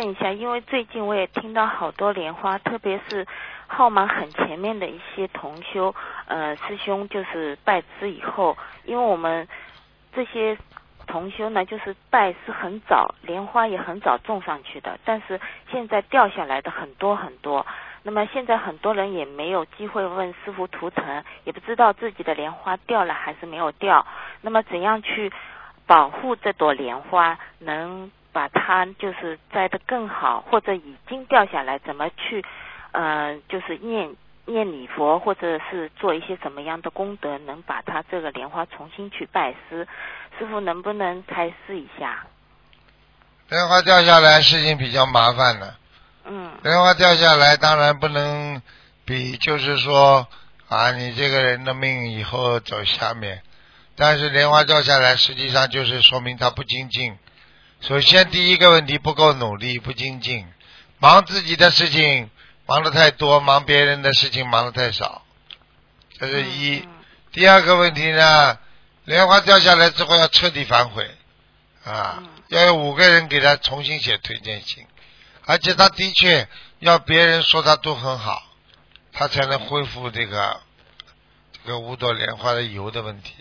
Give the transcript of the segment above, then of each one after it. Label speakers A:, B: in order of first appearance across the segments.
A: 问一下，因为最近我也听到好多莲花，特别是号码很前面的一些同修，师兄就是拜师以后，因为我们这些同修呢，就是拜是很早，莲花也很早种上去的，但是现在掉下来的很多很多。那么现在很多人也没有机会问师父图腾，也不知道自己的莲花掉了还是没有掉。那么怎样去保护这朵莲花，能把它就是栽得更好，或者已经掉下来，怎么去就是念礼佛，或者是做一些什么样的功德，能把它这个莲花重新去拜师？师父能不能开示一下？
B: 莲花掉下来事情比较麻烦的。莲花掉下来当然不能比，就是说啊，你这个人的命以后走下面。但是莲花掉下来实际上就是说明他不精进。首先第一个问题不够努力，不精进，忙自己的事情忙得太多，忙别人的事情忙得太少，这是一。第二个问题呢，莲花掉下来之后要彻底反悔啊，要有5个人给他重新写推荐信，而且他的确要别人说他都很好，他才能恢复这个5朵莲花的油的问题。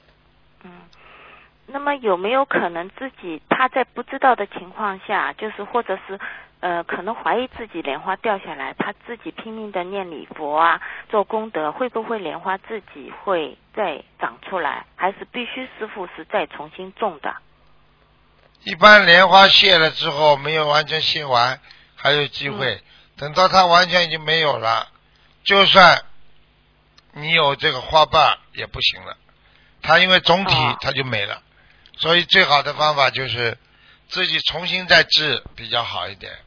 A: 那么有没有可能自己他在不知道的情况下，就是或者是可能怀疑自己莲花掉下来，他自己拼命的念礼佛啊，做功德，会不会莲花自己会再长出来，还是必须师父是再重新种的？
B: 一般莲花谢了之后没有完全谢完还有机会，等到它完全已经没有了，就算你有这个花瓣也不行了，它因为总体它就没了。所以最好的方法就是自己重新再治比较好一点。